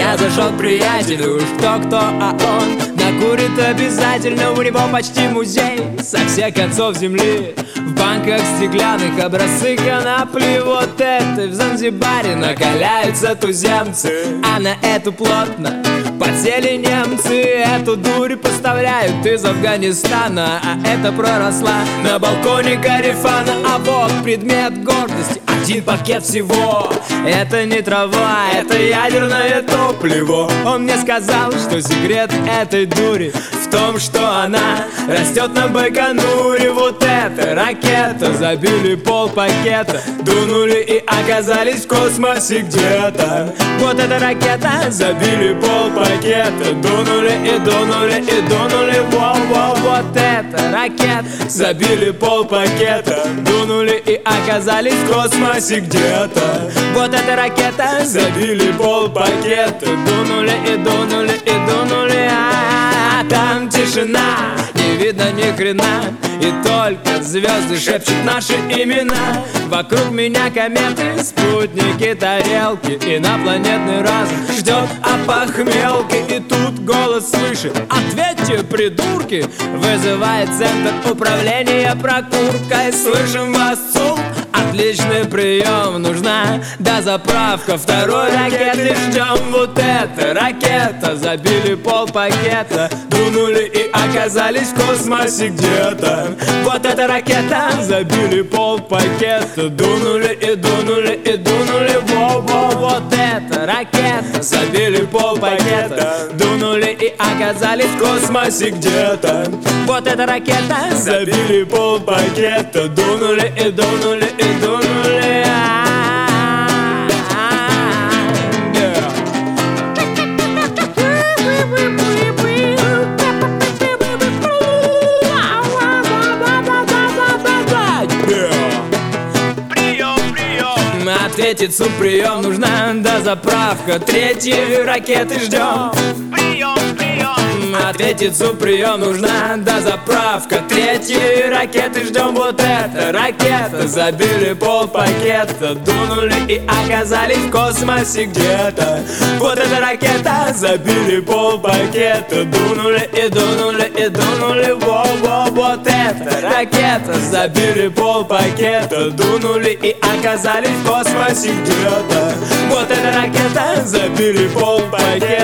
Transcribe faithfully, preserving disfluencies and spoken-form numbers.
меня зашел приятель, уж кто-кто, а он накурит обязательно. У него почти музей со всех концов земли. В банках стеклянных образцы конопли. Вот это в Занзибаре накаляются туземцы, а на эту плотно подсели немцы. Эту дурь поставляют из Афганистана, а это проросла на балконе Карифана. А вот предмет гордости, один пакет всего. Это не трава, это ядерное топливо. Он мне сказал, что секрет этой дури в том, что она растет на Байконуре. Вот эта ракета, забили пол пакета, дунули и оказались в космосе где-то. Вот эта ракета, забили пол пакета, дунули и дунули и дунули. Воу-воу, вот эта ракета, забили пол пакета, дунули и оказались в космосе где-то. Вот эта ракета, забили пол пакета, дунули и дунули и дунули. А там тишина, не видно ни хрена, и только звезды шепчут наши имена. Вокруг меня кометы, спутники, тарелки, инопланетный разум ждет опохмелки. И тут голос слышит: ответьте, придурки! Вызывает центр управления прокуркой. Слышим вас, ЦУМ, отличный прием, нужна дозаправка второй ракеты. Ждем. Вот эта ракета, забили пол пакета, дунули и оказались в космосе где-то. Вот эта ракета, забили пол пакета, дунули и дунули и дунули. Во-во, вот эта ракета, забили пол пакета, дунули и оказались в космосе где-то. Вот эта ракета, забили пол пакета, дунули и дунули и дунули. Ответит ЦУП, прием, нужна дозаправка третьей ракеты. Ждем. Прием, прием. Ответит ЦУП, прием, нужна дозаправка третьей ракеты. Ждем. Вот эта ракета, забили пол пакета, дунули и оказались в космосе где-то. Вот эта ракета, забили пол пакета, дунули и дунули и дунули. Во-во, вот эта ракета, забили пол пакета, дунули и оказались в космосе где-то. Вот эта ракета, забили пол пакета.